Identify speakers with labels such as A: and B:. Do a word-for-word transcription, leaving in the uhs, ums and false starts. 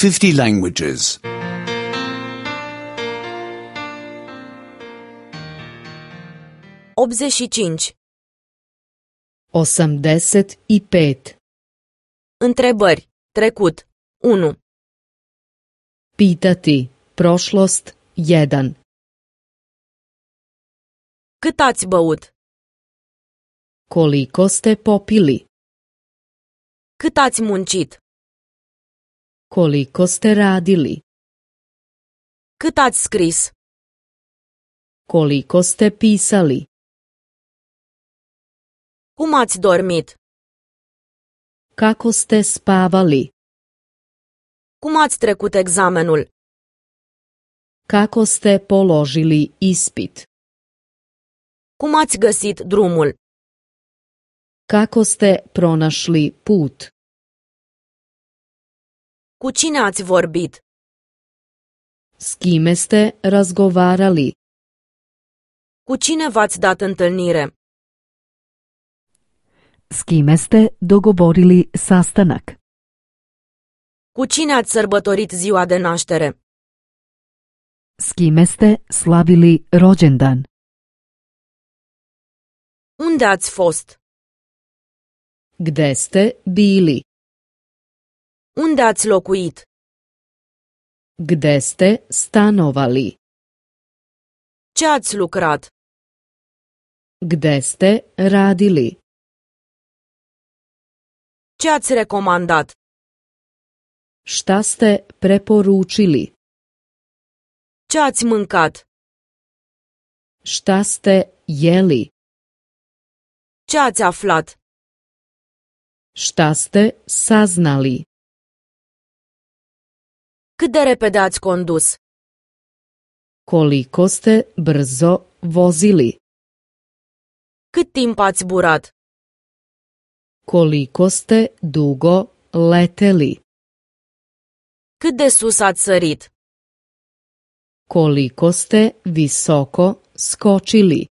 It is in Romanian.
A: fifty languages.
B: optzeci și cinci.
C: osamdeset i pet.
B: Întrebări. Trecut. unu.
C: Pitati. Prošlost. jedan.
B: Cât ați băut?
C: Koliko ste popili?
B: Cât ați muncit?
C: Koliko ste radili?
B: Cât ați scris?
C: Koliko ste pisali?
B: Cum ați dormit?
C: Kako ste spavali?
B: Cum ați trecut examenul?
C: Kako ste položili ispit?
B: Cum ați găsit drumul?
C: Kako ste pronašli put?
B: Cu cine ați vorbit?
C: S kime ste razgovarali?
B: Cu cine v-ați dat întâlnire?
D: S kime ste dogovorili sastanak?
B: Cu cine ați sărbătorit ziua de naștere?
D: S kime ste slavili rođendan?
B: Unde ați fost?
C: Gde ste bili?
B: Unde ați locuit?
C: Gde ste stanovali?
B: Ce ați lucrat?
C: Gde ste radili?
B: Ce ați recomandat?
C: Šta ste preporučili?
B: Ce ați mâncat?
C: Šta ste jeli?
B: Ce ați aflat?
C: Šta ste saznali?
B: Cât de repede ați condus?
C: Koliko ste brzo vozili?
B: Cât timp ați zburat?
C: Koliko ste dugo leteli?
B: Cât de sus ați sărit?
C: Koliko ste visoko skočili?